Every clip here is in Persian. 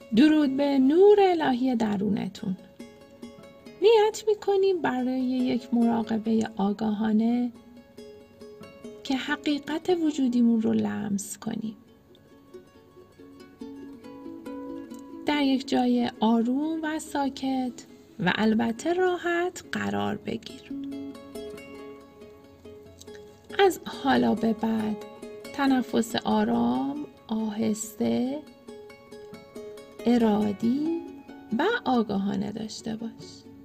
درود به نور الهی درونتون. نیت میکنیم برای یک مراقبه آگاهانه که حقیقت وجودیمون رو لمس کنیم. در یک جای آروم و ساکت و البته راحت قرار بگیر. از حالا به بعد تنفس آرام، آهسته، ارادی و آگاهانه داشته باش.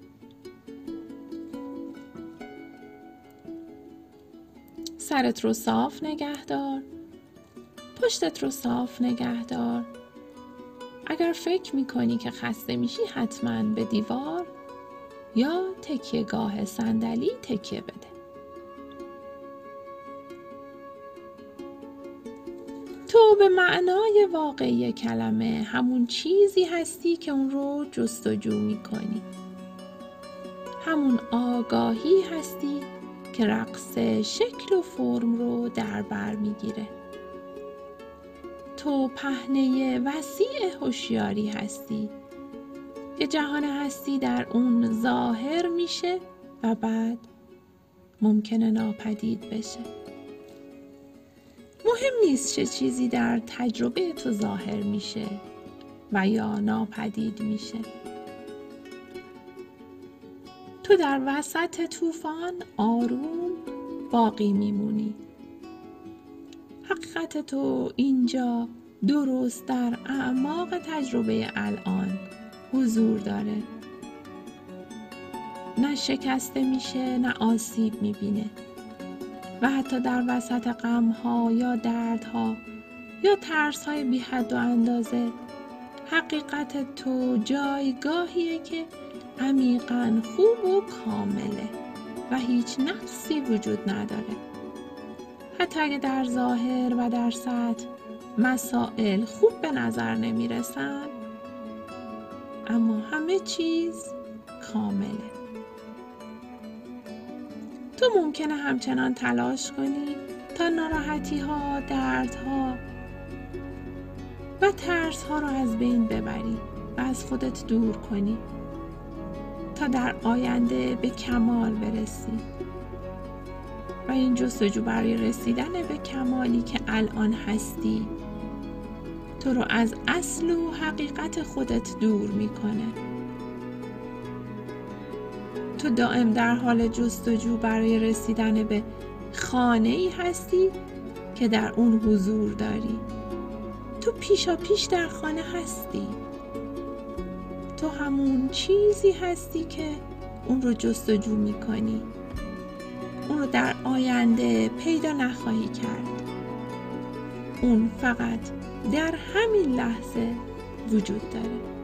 سرت رو صاف نگه دار، پشتت رو صاف نگه دار. اگر فکر میکنی که خسته میشی حتما به دیوار یا تکیهگاه صندلی تکیه بده. تو به معنای واقعی کلمه همون چیزی هستی که اون رو جستجو میکنی. همون آگاهی هستی که رقص شکل و فرم رو در بر میگیره. تو پهنه وسیع هوشیاری هستی که جهان هستی در اون ظاهر میشه و بعد ممکنه ناپدید بشه. مهم نیست چه چیزی در تجربه تو ظاهر میشه و یا ناپدید میشه. تو در وسط طوفان آروم باقی میمونی. حقیقت تو اینجا درست در اعماق تجربه الان حضور داره. نه شکسته میشه نه آسیب میبینه و حتی در وسط غم‌ها یا دردها یا ترس‌های بی حد و اندازه حقیقت تو جایگاهیه که عمیقاً خوب و کامله و هیچ نقصی وجود نداره. حتی اگه در ظاهر و در سطح مسائل خوب به نظر نمیرسن، اما همه چیز کامله. تو ممکنه همچنان تلاش کنی تا ناراحتی ها، دردها و ترس ها رو از بین ببری و از خودت دور کنی تا در آینده به کمال برسی. و این جستجو برای رسیدن به کمالی که الان هستی تو رو از اصل و حقیقت خودت دور میکنه. تو دائم در حال جستجو برای رسیدن به خانه‌ای هستی که در اون حضور داری. تو پیشا پیش در خانه هستی. تو همون چیزی هستی که اون رو جستجو میکنی. اون رو در آینده پیدا نخواهی کرد. اون فقط در همین لحظه وجود داره.